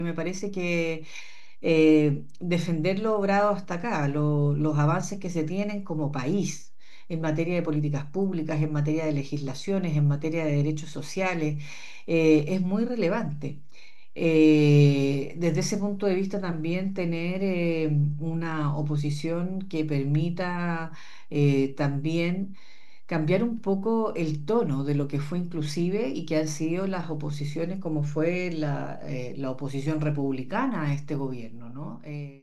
Me parece que defender lo logrado hasta acá, los avances que se tienen como país en materia de políticas públicas, en materia de legislaciones, en materia de derechos sociales, es muy relevante. Desde ese punto de vista también tener una oposición que permita también cambiar un poco el tono de lo que fue inclusive y que han sido las oposiciones como fue la oposición republicana a este gobierno, ¿no?